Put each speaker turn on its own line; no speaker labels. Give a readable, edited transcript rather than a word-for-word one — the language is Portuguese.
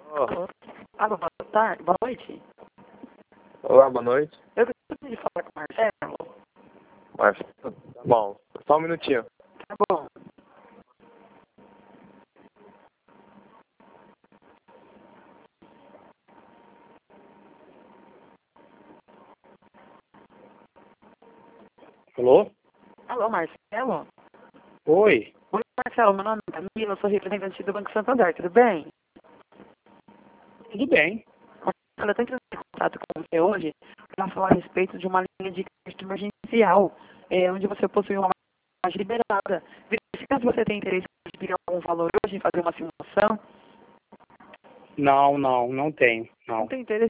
Alô? Alô, boa tarde, boa noite.
Olá, boa noite.
Eu gostaria de falar com o Marcelo.
Marcelo, bom, só um minutinho.
Tá bom.
Alô?
Alô, Marcelo?
Oi.
Oi, Marcelo, meu nome é Camila, eu sou representante do Banco Santander, tudo bem?
Tudo bem?
Marcelo, eu tô entrando em contato com você hoje para falar a respeito de uma linha de crédito emergencial, onde você possui uma margem liberada. Verifica se você tem interesse em pedir algum valor hoje, em fazer uma simulação.
Não tenho.
Não
Não.
tem interesse